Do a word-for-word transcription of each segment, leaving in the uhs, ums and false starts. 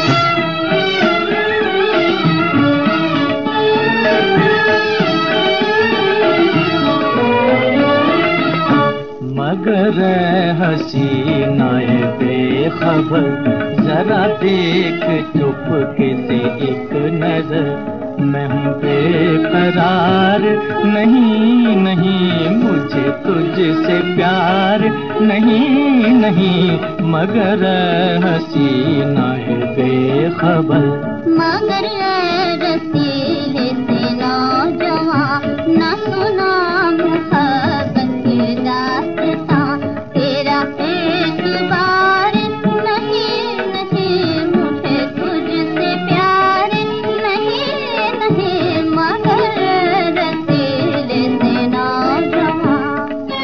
मगर हसीनाए बेखबर जरा देख चुपके से एक नजर, मैं हूँ बेकरार। नहीं नहीं मुझे तुझसे प्यार, नहीं नहीं मगर हसीनाए बेखबर। मगर रसीले से नौजवां न सुना मुहब्बत के दास्तां, तेरा एतबार नहीं नहीं मुझे तुझसे प्यार, नहीं नहीं मगर रसीले से नौजवां।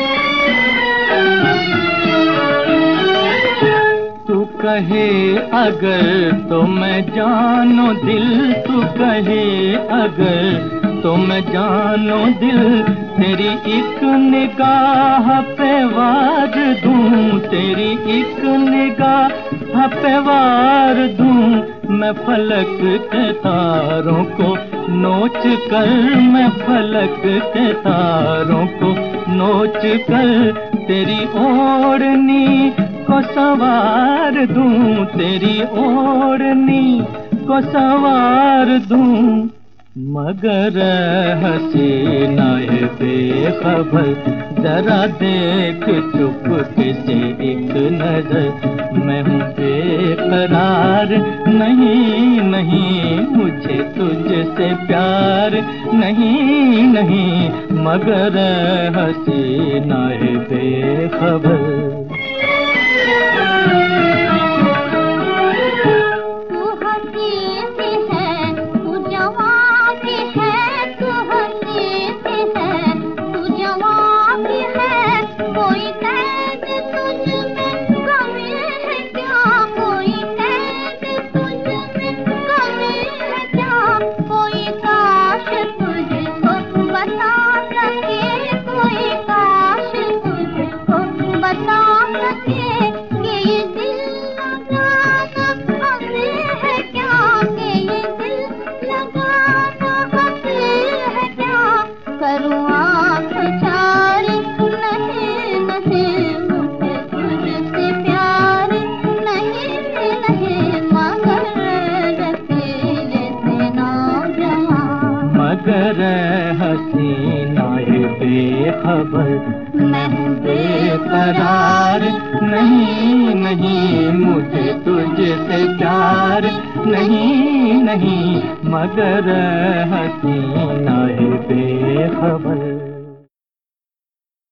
तू कहे अगर तो मैं जानो दिल, तू कहे अगर तो मैं जानो दिल, तेरी एक निगाह पे वार दूं, तेरी एक निगाह पे वार दूं। मैं फलक के तारों को नोच कर, मैं फलक के तारों को नोच कर तेरी ओढ़नी को सवार दूं, तेरी ओढ़नी को सवार दूं। मगर हसीनाए बेखबर जरा देख चुपके से एक नजर, मैं हूँ बेकरार। नहीं नहीं मुझे तुझसे प्यार, नहीं नहीं मगर हसीनाए बेखबर। मगर हसीनाए बेखबर मैं हूँ बेकरार। नहीं नहीं मुझे तुझसे प्यार, नहीं नहीं मगर हसीनाए बेखबर।